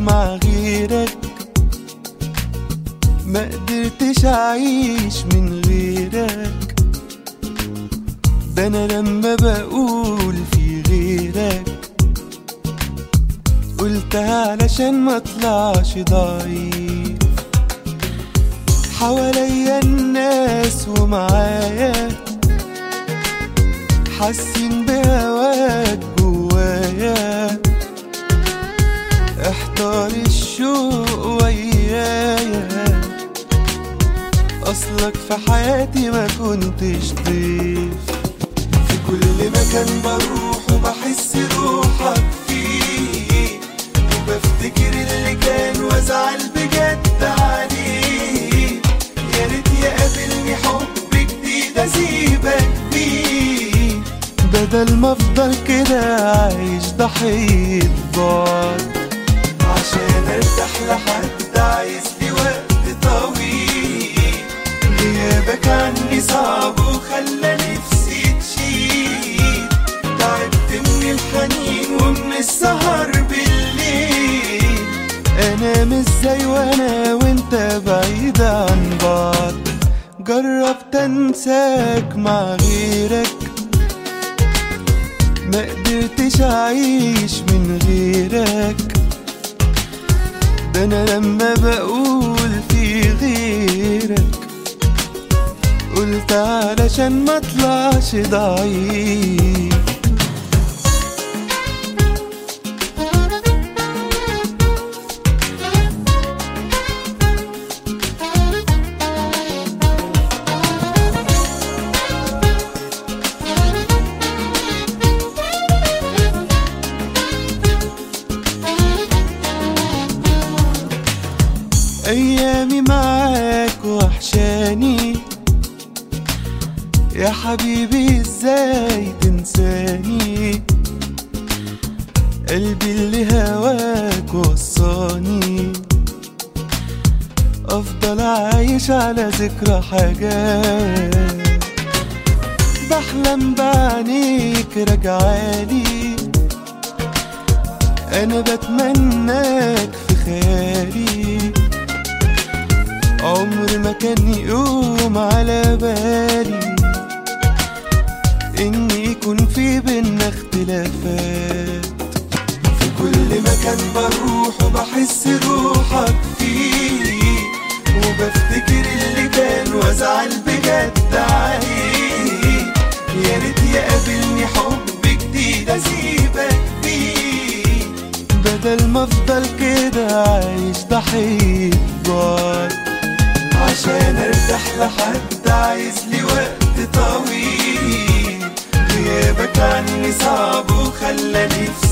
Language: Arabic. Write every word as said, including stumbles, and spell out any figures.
مع غيرك، ما قدرتش أعيش من غيرك. ده أنا لما بقول في غيرك قلتها علشان ما اطلعش ضعيف. حواليا الناس ومعايا حاسين بهواك جوايا، احتار الشوق ويايا. اصلك في حياتي ما كنتش ضيف، في كل مكان بروح وبحس روحك فيه، وبفتكر اللي كان وازعل بجد عليه. يا ريت يقابلني حب جديد اسيبك بيه، بدل ما افضل كده عايش ضحية بعض. عشان ارتاح لحد عايز لي وقت طويل، غيابك عني صعب وخلى نفسي تشيل. تعبت من الحنين ومن السهر بالليل، انام ازاي وانا وانت بعيد عن بعض. جربت انساك مع غيرك، ما قدرتش أعيش من غيرك. ده أنا لما بقول في غيرك قلت علشان ما اطلعش ضعيف. أيامي معاك وحشاني يا حبيبي، ازاي تنساني؟ قلبي اللي هواك وصاني أفضل عايش على ذكرى حاجات. بحلم بعينيك راجعالي، أنا بتمناك في خيالي. عمر ما كان يقوم على بالي إن يكون في بينا اختلافات. في كل مكان بروح وبحس روحك فيه، وبفتكر اللي كان وازعل بجد عليه. يا ريت يقابلني حب جديد اسيبك بيه، بدل ما افضل كده عايش ضحية بعض. عشان ارتاح لحد عايز لي وقت طويل، غيابك عني صعب وخلى نفسي